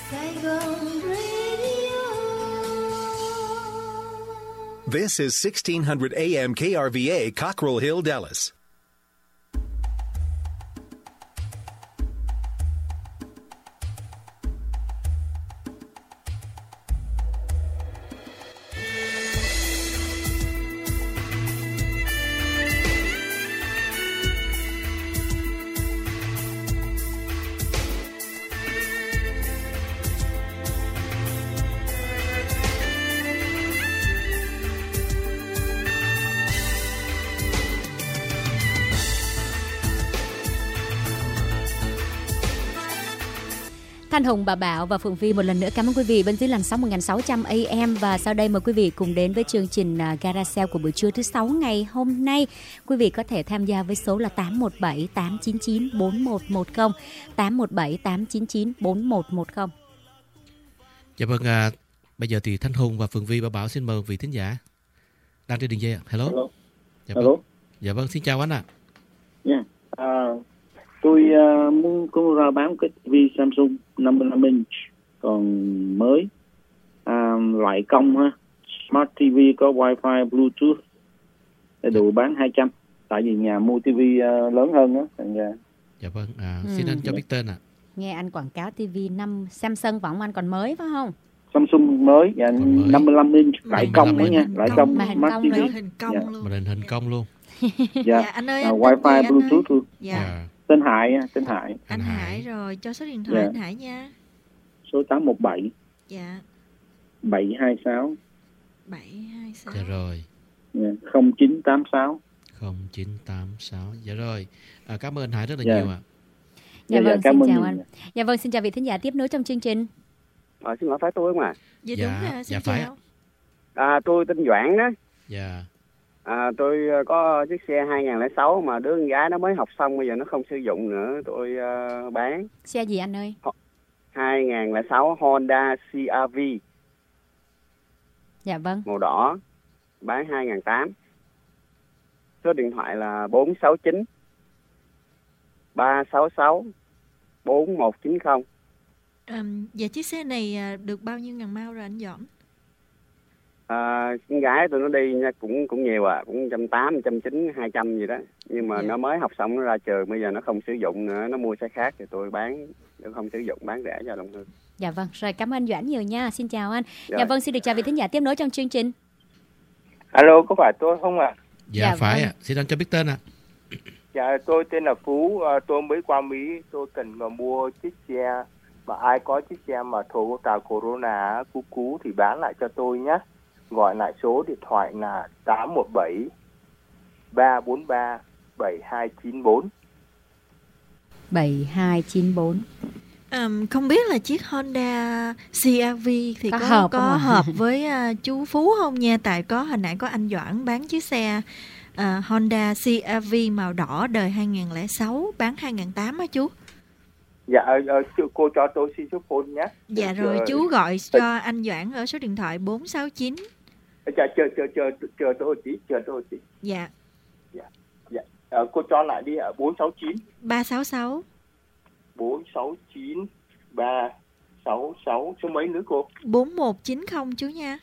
Saigon Radio. This is 1600 AM KRVA, Cockrell Hill, Dallas. Thanh Hùng, bà Bảo và Phượng Vi một lần nữa cảm ơn quý vị bên dưới làn sóng 1600 AM. Và sau đây mời quý vị cùng đến với chương trình Garage của buổi trưa thứ 6 ngày hôm nay. Quý vị có thể tham gia với số là 817 899 4110, 817 899 4110. Dạ vâng, bây giờ thì Thanh Hùng và Phượng Vi, bà Bảo xin mời vị thính giả đang trên đường dây ạ. Hello. Dạ vâng. Hello. Dạ vâng, xin chào anh ạ. Dạ. Tôi muốn có ra bán cái TV Samsung 55 inch còn mới, loại công ha, Smart TV có Wi-Fi, Bluetooth, để đủ bán 200. Tại vì nhà mua TV lớn hơn đó. Dạ vâng, xin anh cho biết tên ạ. Nghe anh quảng cáo TV 5 Samsung võng anh còn mới phải không? Samsung mới, dạ, 55 inch, loại công đó nha, loại công Smart TV. Hình cong luôn. Màn hình công luôn. Dạ, anh ơi, anh Wi-Fi, anh Bluetooth luôn. Dạ. Tên Hải. Anh Hải rồi, cho số điện thoại anh Hải nha. Số 817 Dạ 726 726. Dạ rồi. 0986. 0986. Dạ rồi. Cảm ơn anh Hải rất là Dạ. nhiều ạ. Dạ vâng, cảm xin ơn chào anh. Dạ vâng, xin chào vị thính giả tiếp nối trong chương trình. Xin lỗi, phải tôi không ạ? Dạ Dạ, đúng rồi, xin dạ phải chào. Tôi tên Doãn đó. Dạ. Tôi có chiếc xe 2006 mà đứa con gái nó mới học xong, bây giờ nó không sử dụng nữa. Tôi bán. Xe gì anh ơi? 2006 Honda CR-V Dạ vâng. màu đỏ, bán 2008. Số điện thoại là 469 366 4190. Dạ chiếc xe này được bao nhiêu ngàn mao rồi anh Dõm? Con gái tôi nó đi nha, cũng nhiều cũng 180, 190, 200 gì đó. Nhưng mà Dạ. nó mới học xong nó ra trường, bây giờ nó không sử dụng nữa, nó mua xe khác thì tôi bán, nó không sử dụng bán rẻ cho đồng hương. Dạ vâng, rồi cảm ơn Doãn nhiều nha. Xin chào anh. Rồi. Dạ vâng, xin được chào vị thính giả tiếp nối trong chương trình. Alo, có phải tôi không ạ? Dạ, Dạ phải vâng. ạ. Xin anh cho biết tên ạ. Dạ, tôi tên là Phú, tôi mới qua Mỹ, tôi cần mua chiếc xe, mà ai có chiếc xe mà Toyota Corona cũ thì bán lại cho tôi nhé. Gọi lại số điện thoại là 817 343 7294. 7294. Không biết là chiếc Honda CR-V thì Có có hợp không ạ? hợp với chú Phú không nha? Tại hồi nãy có anh Doãn bán chiếc xe Honda CR-V màu đỏ đời 2006 bán 2008 á chú. Dạ, cô cho tôi xin số phone nhé. Dạ rồi, chú gọi cho anh Doãn ở số điện thoại 469. Chờ tôi một tí. Dạ. Cô cho lại đi ạ, 469 366 469 366, số mấy nữa cô? 4190 chú nha.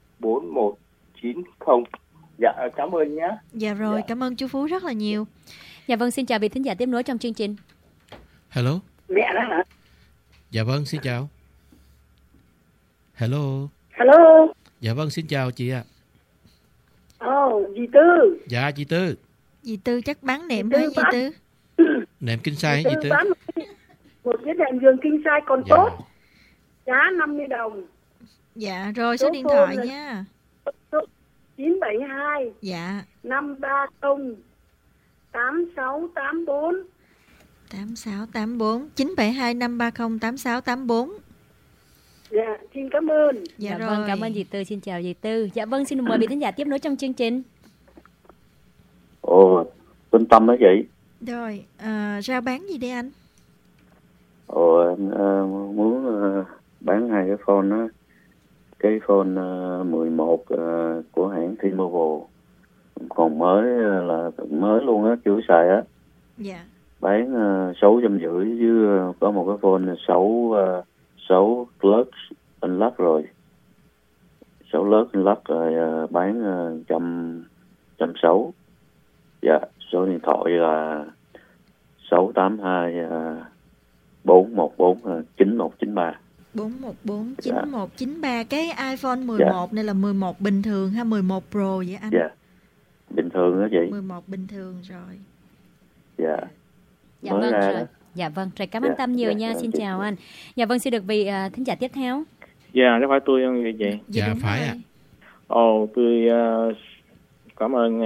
4190. Dạ, cảm ơn nhé. Dạ rồi, cảm ơn chú Phú rất là nhiều. Dạ vâng, xin chào vị thính giả tiếp nối trong chương trình. Hello. Mẹ đó hả? Dạ vâng, xin chào. Hello. Hello. Dạ vâng, xin chào chị ạ. Dì Tư. Dạ, chị Tư. Dì Tư chắc bán nệm hả dì Tư? Nệm kinh sai chị Tư. bán một cái đèn giường king size còn Dạ. tốt, giá 50 đồng. Dạ rồi, số Số điện phone thoại là- nha. 972 Dạ 530 8684. 8684 972 530 8684. Dạ, xin cảm ơn. Dạ, Dạ rồi. vâng, cảm ơn dì Tư. Xin chào dì Tư. Dạ vâng, xin mời vị thính giả tiếp nối trong chương trình. Tên Tâm đó chị. Rồi, rao bán gì đây anh? Em muốn bán hai cái phone đó. Cái phone 11 của hãng T-Mobile, còn mới là mới luôn á, chưa xài á, Dạ. bán 650 với có một cái phone 6 lắc rồi bán 160. Dạ, số điện thoại là 682 414 9193. 414 9193. Cái iPhone 11 này là 11 bình thường hay 11 Pro vậy anh? Dạ, bình thường đó chị. 11 bình thường rồi. Dạ. Dạ Mới vâng ra rồi. đó. Dạ vâng, rồi cảm ơn Tâm nhiều nha. Xin chào anh. Dạ vâng, xin được vị thính giả tiếp theo. Dạ, có phải tôi không vậy chị? Dạ phải ạ. Ồ, tôi cảm ơn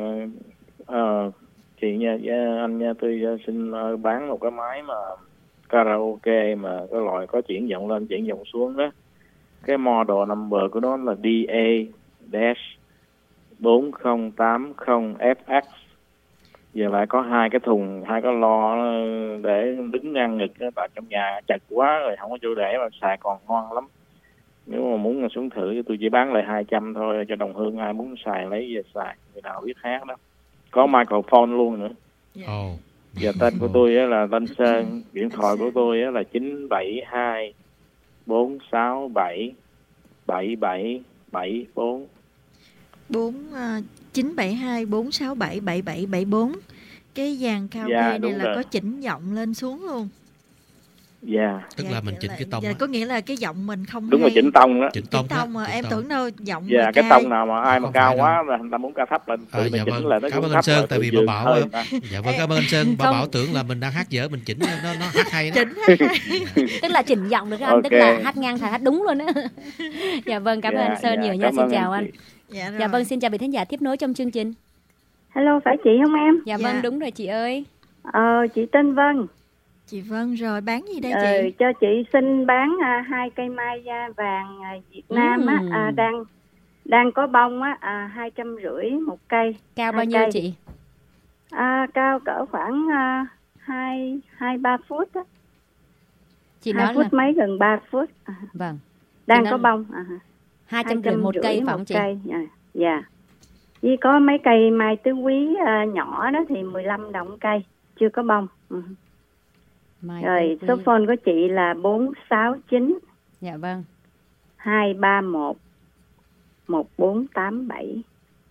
chị nha, anh nha. Tôi xin bán một cái máy mà karaoke mà cái loại có chuyển vọng lên chuyển vọng xuống đó. Cái model number của nó là DA-4080FX. Giờ lại có hai cái thùng, hai cái lo để đứng ngang ngực đó, tại trong nhà chật quá rồi không có chỗ để mà xài còn ngon lắm. Nếu mà muốn xuống thử tôi chỉ bán lại 200 thôi cho đồng hương, ai muốn xài lấy về xài, người nào biết hát đó. Có microphone luôn nữa. Giờ tên của tôi là Tân Sơn, điện thoại của tôi là 972 467 7774. 972 467 7774. Cái dàn karaoke này là có chỉnh giọng lên xuống luôn. Dạ. Tức là mình chỉnh cái tông. Dạ, có nghĩa là cái giọng mình không đúng hay. rồi, chỉnh tông đó. Chỉnh tông mà em tưởng đâu giọng. Dạ, cái tông nào mà ai mà cao quá là người ta muốn cao thấp lên. Dạ vâng. Cảm ơn anh Sơn, tại vì bà Bảo. Dạ vâng, cảm ơn anh Sơn. Bà Bảo tưởng là mình đang hát dở, mình chỉnh nó hát hay đó. Chỉnh hát hay. Tức là chỉnh giọng được anh, tức là hát ngang hát đúng luôn á. Dạ vâng, cảm ơn anh Sơn nhiều nha. Xin chào anh. Dạ vâng, xin chào vị thính giả tiếp nối trong chương trình. Hello, phải chị không em? Dạ vâng, đúng rồi chị ơi. Chị tên Vân. Chị Vân rồi, bán gì đây chị? Cho chị xin bán 2 cây mai vàng Việt Nam đang có bông 250 một cây. Cao bao nhiêu cây. Chị? Cao cỡ khoảng 2-3 phút đó. Chị 2 nói phút là mấy, gần 3 phút. Vâng. Đang có bông. 250 một cây phải không chị? Dạ. Chỉ có mấy cây mai tứ quý nhỏ đó thì 15 đồng cây, chưa có bông. Rồi số phone của chị là 469. Dạ vâng. 231 1487.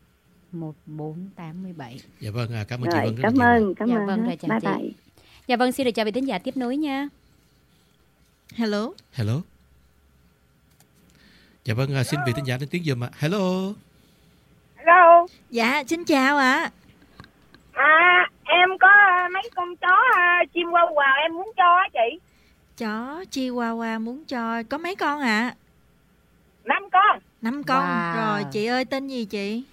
1487. Dạ vâng, cảm ơn chị Vân. Cảm ơn. Dạ vâng, rồi chào bye chị. Bye. Dạ vâng, xin được chào vị thính giả tiếp nối nha. Hello. Dạ vâng, xin vị thính giả lên tiếng giùm ạ. Hello. Dạ, xin chào ạ. Em có mấy con chó chim qua quào em muốn cho á chị. Chó Chihuahua muốn cho. Có mấy con ạ? 5 con. 5 con. Wow. Rồi, chị ơi tên gì chị?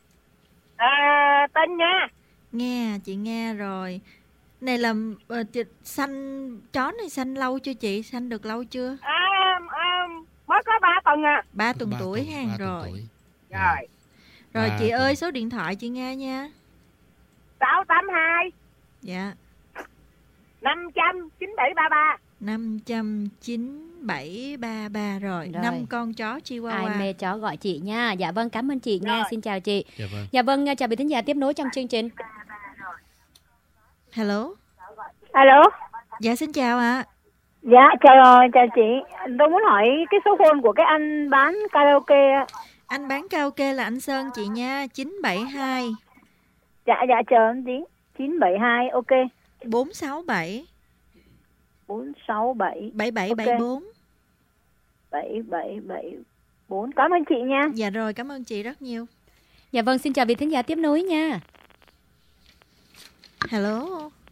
Tên Nga. Nghe, chị nghe rồi. Này là sanh chó này sanh lâu chưa chị? Sanh được lâu chưa? Mới có 3 tuần 3 tuần tuổi ha. Rồi. Rồi chị ơi, số điện thoại chị nghe nha. 682. Dạ. 500 9733. 500 9733 rồi. 5 con chó Chihuahua. Ai mê chó gọi chị nha. Dạ vâng, cảm ơn chị nha. Xin chào chị. Dạ vâng, chào vị thính giả tiếp nối trong chương trình. Hello. Dạ xin chào ạ. Dạ chào chị. Tôi muốn hỏi cái số phone của cái anh bán karaoke. Anh bán karaoke là anh Sơn chị nha. 972. Dạ chờ anh tí. 972 ok. 467 7774. 7774. Cảm ơn chị nha. Dạ rồi, cảm ơn chị rất nhiều. Dạ vâng, xin chào vị thính giả tiếp nối nha. Hello.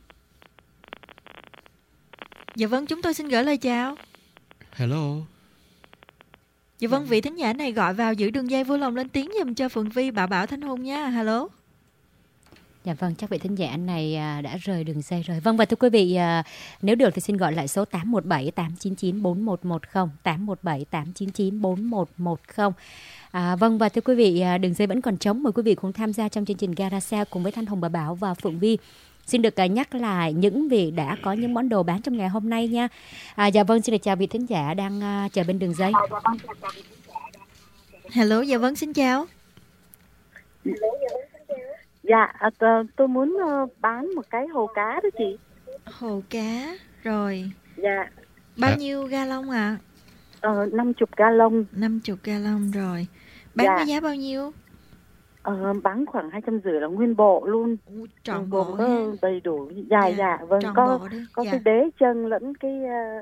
Dạ vâng, chúng tôi xin gửi lời chào. Hello. Dạ vâng, vị thính giả này gọi vào giữ đường dây vui lòng lên tiếng giùm cho Phượng Vi, Bảo Thanh Hùng nha. Hello. Dạ vâng, chắc vị thính giả này đã rời đường dây rồi. Vâng, và thưa quý vị, nếu được thì xin gọi lại số 817 899 4110, 817 899 4110. Vâng, và thưa quý vị, đường dây vẫn còn trống, mời quý vị cùng tham gia trong chương trình Garage cùng với Thanh Hồng, Bà Bảo và Phượng Vi. Xin được nhắc lại những vị đã có những món đồ bán trong ngày hôm nay nha. Dạ vâng, xin được chào vị thính giả đang chờ bên đường dây. Hello, dạ vâng, xin chào. Dạ, tôi muốn bán một cái hồ cá đó chị. Hồ cá, rồi. Dạ. Bao nhiêu ga lông ạ? 50 ga lông. 50 ga lông rồi. Bán Dạ. với giá bao nhiêu? Bán khoảng 250 là nguyên bộ luôn. Trọn bộ gồm ha. có đầy đủ. Dạ, vâng, trọn có bộ đấy. có Dạ. cái đế chân lẫn cái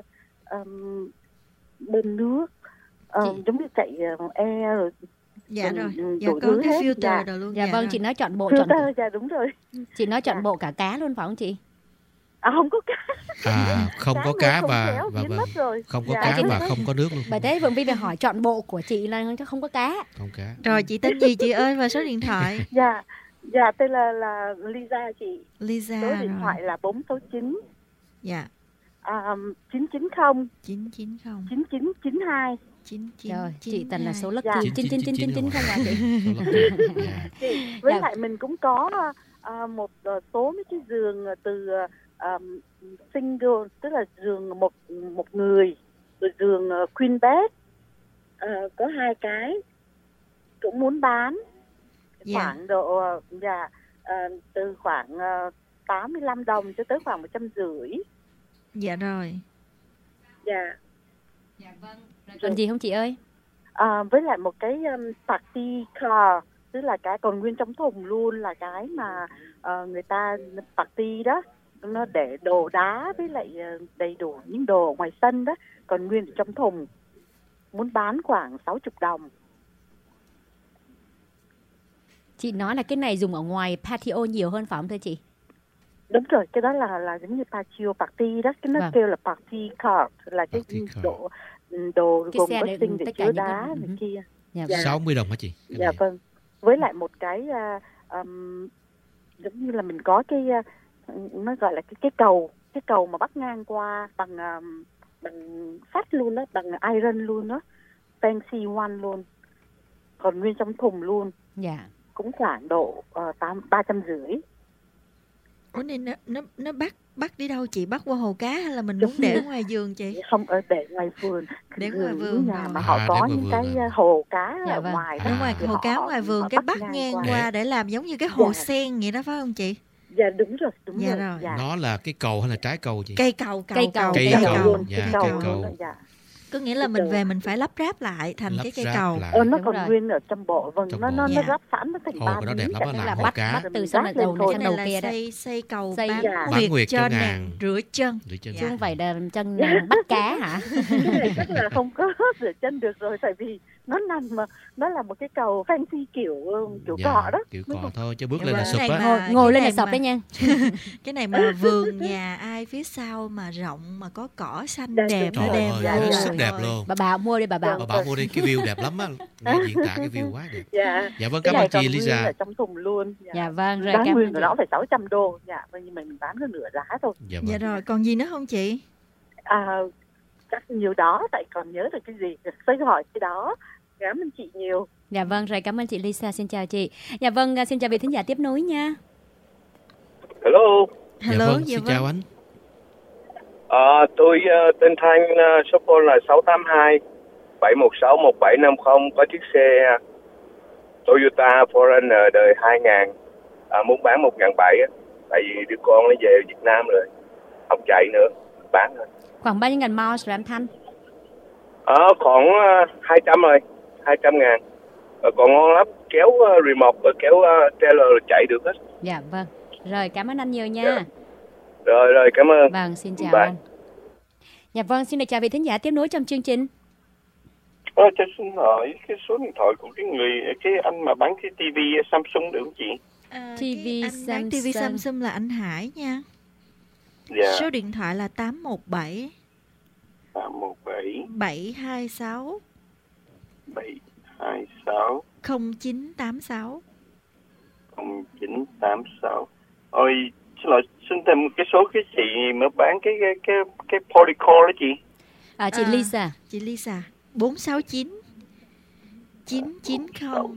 bơm nước, giống như chạy rồi. Dạ rồi. Dạ đủ có thứ cái hết. filter Dạ. rồi luôn. Dạ vâng, rồi. chị nói chọn bộ chọn Filter, dạ đúng rồi. chị nói chọn bộ cả cá luôn phải không chị? Không có cá. Không Cá có người cá không và khéo, biến mất rồi. không có Dạ. cá và không có nước luôn. Bởi thế Phượng Vi phải hỏi chọn bộ của chị là không có cá. Không cá. Rồi chị tên gì chị ơi và số điện thoại? Dạ tên là Lisa chị. Lisa. Số điện rồi. thoại là 469 Dạ. 990 990 9992. Rồi, chị Tần là số lucky Dạ. 99999 không ạ chị? Với Dạ. lại mình cũng có một số mấy cái giường từ single, tức là giường một người, rồi giường queen bed, có 2 cái cũng muốn bán. Khoảng độ từ khoảng 85 đồng cho tới khoảng 150. Dạ rồi. Dạ. Vâng. Còn gì không chị ơi? Với lại một cái party car, tức là cái còn nguyên trong thùng luôn, là cái mà người ta party đó, nó để đồ đá với lại đầy đủ những đồ ngoài sân đó, còn nguyên trong thùng, muốn bán khoảng 60 đồng. Chị nói là cái này dùng ở ngoài patio nhiều hơn phải không thưa chị? Đúng rồi, cái đó là giống như patio party đó, cái nó Vâng. kêu là party card, là cái đồ Cái gồm xe có để sinh để tất cả chứa những đá cái- này kia. Dạ, Dạ. 60 đồng hả chị? Cái Dạ này. vâng. Với lại một cái giống như là mình có cái nó gọi là cái cầu mà bắt ngang qua bằng sắt luôn đó, bằng iron luôn đó, fancy one luôn, còn nguyên trong thùng luôn. Dạ. Cũng khoảng độ 350. Ủa nên nó bắt đi đâu chị? Bắt qua hồ cá hay là mình muốn để ở ngoài giường chị? Không, ở để ngoài vườn. Để ngoài vườn nhà rồi. mà họ có những cái hồ cá Dạ ở vâng. ngoài Ở ngoài thì hồ cá họ- ngoài vườn họ cái bắt bắt ngang ngang qua. qua để làm giống như cái hồ Dạ. sen vậy đó phải không chị? Dạ đúng rồi, Dạ rồi. Dạ. Nó là cái cầu hay là trái cầu chị? Cây cầu. Cây cầu. Cây Dạ, cây cây cầu. cầu. Dạ. Có nghĩa là mình về mình phải lắp ráp lại thành Lắp cái cây ráp cầu. lại. Nó Đúng còn rồi. nguyên ở trong bộ, vâng, Trong nó bộ. nó Dạ. ráp sẵn, nó thành Hồ 3 của nó đẹp lắm, nó Tức là làm hồ bắt cá. bắt từ sau Ráp đầu lên này thôi. sang Cái đầu này kia là đó. xây cầu Xây- bán Dạ. Bán nguyệt cho nàng nàng. rửa chân. Rửa chân. Chứ không phải là chân bắt cá hả? Cái này chắc là không có rửa chân được rồi, tại vì nó là một cái cầu fancy kiểu Dạ, cọ đó. kiểu cọ thôi chứ bước Dạ lên là vâng. sụp Cái này á. mà- Ngồi cái lên là này sập mà- đấy nha. Cái này mà vườn nhà ai phía sau mà rộng mà có cỏ xanh Dạ, đẹp đúng nó Trời đẹp ơi, ra hết rồi. sức đẹp luôn. Bà Bảo mua đi bà Bảo. Bà Bảo mua đi, cái view đẹp lắm á. Nghe diễn tả cái view quá đẹp. Dạ. Dạ vâng, Cái cảm ơn này chị còn nguyên Lisa. ở trong thùng luôn. Dạ vâng, rồi Bán cảm nguyên ơn của chị. nó phải 600 đô. Dạ, vâng, nhưng mà mình bán có nửa giá thôi. Dạ Dạ vâng. rồi, còn gì nữa không chị? Chắc nhiều đó, tại còn nhớ được cái gì, phải hỏi cái đó. Cảm ơn chị nhiều. Dạ vâng, rồi cảm ơn chị Lisa, xin chào chị. Dạ vâng, xin chào vị thính giả tiếp nối nha. Hello. Dạ Hello, vâng, xin chào anh. Tôi tên Thanh, số phone là 682 716 1750, có chiếc xe Toyota Forerunner đời 2000, muốn bán 1.700 á, tại vì đứa con nó về Việt Nam rồi, không chạy nữa, bán thôi. Khoảng bao nhiêu ngàn miles rồi anh Thanh? Khoảng 200 rồi, 200 ngàn. Còn ngon lắm, kéo remote, kéo trailer rồi chạy được hết. Dạ vâng. Rồi cảm ơn anh nhiều nha. Rồi, cảm ơn. Vâng, xin chào Bye. anh. Dạ vâng, xin được chào vị thính giả tiếp nối trong chương trình. Cho xin hỏi cái số điện thoại của cái anh mà bán cái TV Samsung được không chị? TV Anh bán TV Samsung. Samsung là anh Hải nha. Dạ. Số điện thoại là 817 317 726 726 0986. 0986. Ôi, xin lỗi, xin thêm cái số cái chị mới bán cái Polycore đó chị. Chị Lisa. Chị Lisa 469 990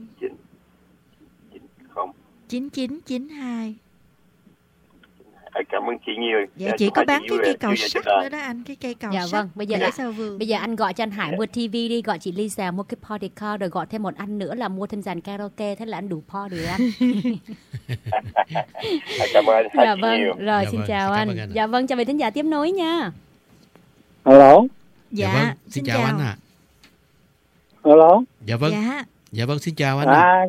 9992. Cảm ơn chị nhiều. Dạ chị có bán cái cây cầu sắt nữa đó anh, cái cây cầu Dạ sắt. vâng, bây giờ để sau vườn. bây giờ anh gọi cho anh Hải mua TV đi, gọi chị Lisa mua cái party car, rồi gọi thêm một anh nữa là mua thêm dàn karaoke, thế là anh đủ party rồi anh. Cảm ơn Dạ chị vâng, nhiều. rồi Dạ xin vâng, chào cảm anh. ơn anh ạ. Dạ vâng, chào vị thính giả tiếp nối nha. Alo. Dạ vâng, xin chào anh ạ. Alo. Dạ vâng. Dạ. Dạ vâng, xin chào anh.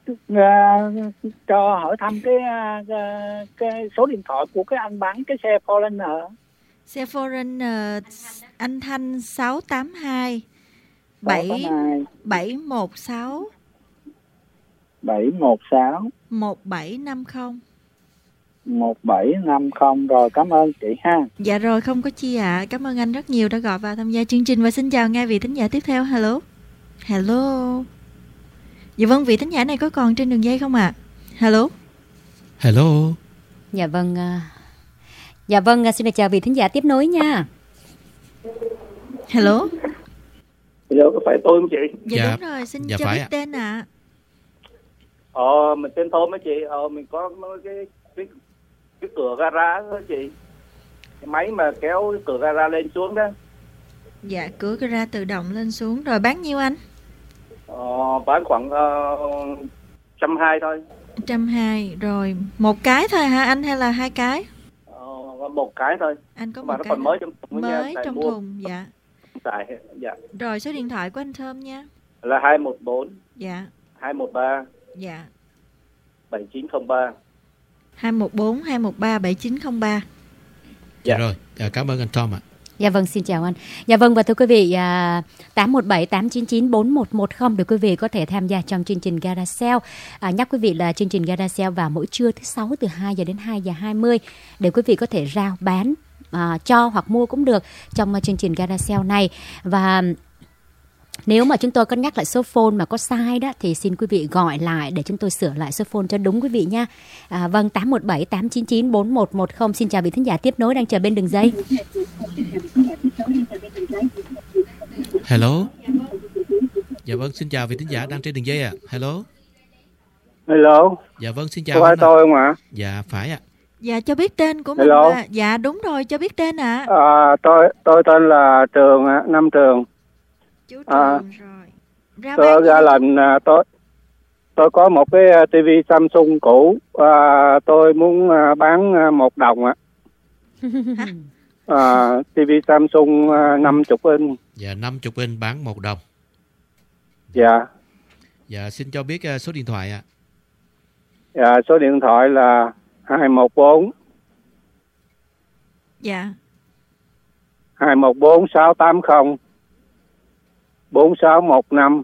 Cho hỏi thăm cái số điện thoại của cái anh bán cái xe Forerunner. Xe Forerunner anh Thanh 682 716 1750. 1750 rồi, cảm ơn chị ha. Dạ rồi, không có chi ạ. Cảm ơn anh rất nhiều đã gọi vào tham gia chương trình và xin chào ngay vị thính giả tiếp theo. Hello. Hello. Dạ vâng, vị thính giả này có còn trên đường dây không ạ? Hello. Hello. Dạ vâng. Dạ vâng, xin được chào vị thính giả tiếp nối nha. Hello. Hello, có phải tôi không chị? Dạ đúng rồi, xin cho biết tên ạ. Mình tên Thôm á chị. Mình có cái cửa gara đó chị. Cái máy mà kéo cửa gara lên xuống đó. Dạ, cửa gara tự động lên xuống. Rồi bán nhiêu anh? Bán khoảng 120 thôi. 120. Rồi, một cái thôi hả anh hay là hai cái? Một cái thôi. Anh có mà một nó cái còn mới trong thùng. Mới trong thùng, dạ. Dạ. Rồi, số điện thoại của anh Thơm nha. Là 214. Dạ. 213. Dạ. 7903. 214 213 7903. Dạ rồi, cảm ơn anh Tom ạ. Dạ vâng, xin chào anh. Dạ vâng, và thưa quý vị, 817 899 4110 để quý vị có thể tham gia trong chương trình Gara Sale. Nhắc quý vị là chương trình Gara Sale vào mỗi trưa thứ 6 từ 2 giờ đến 2 giờ 20 để quý vị có thể rao bán, cho hoặc mua cũng được trong chương trình Gara Sale này. Và nếu mà chúng tôi có nhắc lại số phone mà có sai đó thì xin quý vị gọi lại để chúng tôi sửa lại số phone cho đúng quý vị nha. Vâng, 817 899 4110. Xin chào vị thính giả tiếp nối đang chờ bên đường dây. Hello. Dạ vâng, xin chào vị thính giả đang trên đường dây ạ. Hello. Hello. Dạ vâng, xin chào. Có phải tôi không ạ? Dạ phải ạ. Dạ, cho biết tên của mình. Hello. Dạ đúng rồi, cho biết tên ạ. Tôi tên là Trường, Nam Trường. Chú Trường rồi. Tôi ra lần tôi có một cái TV Samsung cũ, tôi muốn bán 1 đồng ạ. TV Samsung 50 inch. Dạ, 50 inch bán 1 đồng. Dạ. Dạ, xin cho biết số điện thoại ạ. Dạ, số điện thoại là 214. Dạ. 214 680 4615.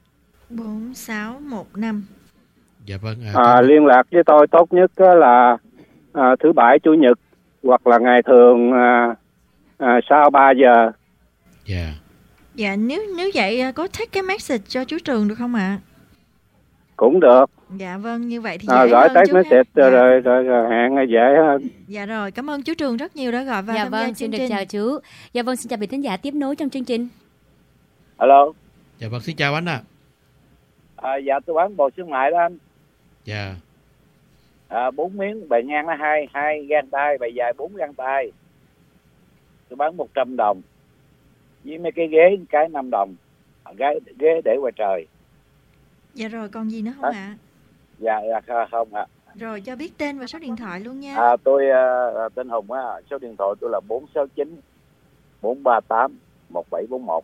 4615. Dạ vâng. Liên lạc với tôi tốt nhất là thứ Bảy, Chủ nhật hoặc là ngày thường sau 3 giờ. Dạ. Dạ, nếu vậy có take cái message cho chú Trường được không ạ? Cũng được. Dạ vâng, như vậy thì dễ gọi hơn text chú message ha. rồi hẹn dễ hơn. Dạ rồi, cảm ơn chú Trường rất nhiều đã gọi vào Dạ tham gia vâng, chương xin trình. được chào chú. Dạ vâng, xin chào vị thính giả tiếp nối trong chương trình. Alo. Dạ vâng, xin chào anh ạ. Dạ tôi bán bò xương mại đó anh. Dạ. 4 miếng, bề ngang nó 2 gang tay, bề dài 4 gang tay. Tôi bán 100 đồng. Với mấy cái ghế cái 5 đồng. Ghế để ngoài trời. Dạ rồi, còn gì nữa không ạ? Dạ không ạ. Rồi, cho biết tên và số điện thoại luôn nha. Tôi tên Hùng á, số điện thoại tôi là 469 438 1741.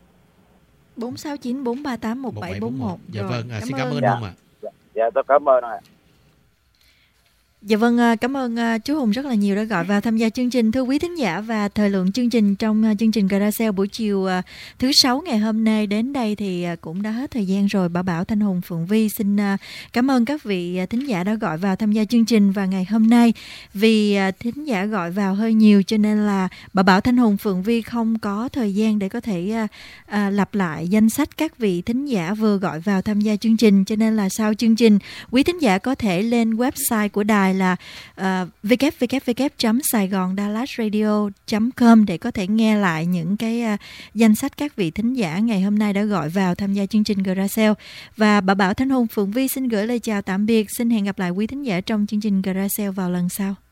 469 438 1741. Dạ rồi, vâng, xin cảm ơn anh Hùng ạ. Dạ, tôi cảm ơn ạ. Dạ vâng, cảm ơn chú Hùng rất là nhiều đã gọi vào tham gia chương trình. Thưa quý thính giả, và thời lượng chương trình trong chương trình Gara Sale buổi chiều thứ 6 ngày hôm nay đến đây thì cũng đã hết thời gian rồi. Bảo, Thanh Hùng, Phượng Vi xin cảm ơn các vị thính giả đã gọi vào tham gia chương trình. Và ngày hôm nay vì thính giả gọi vào hơi nhiều cho nên là Bảo, Thanh Hùng, Phượng Vi không có thời gian để có thể lặp lại danh sách các vị thính giả vừa gọi vào tham gia chương trình. Cho nên là sau chương trình, quý thính giả có thể lên website của đài là www.saigondallasradio.com để có thể nghe lại những cái danh sách các vị thính giả ngày hôm nay đã gọi vào tham gia chương trình Gara Sale. Và Bảo, Thanh Hùng, Phượng Vi xin gửi lời chào tạm biệt. Xin hẹn gặp lại quý thính giả trong chương trình Gara Sale vào lần sau.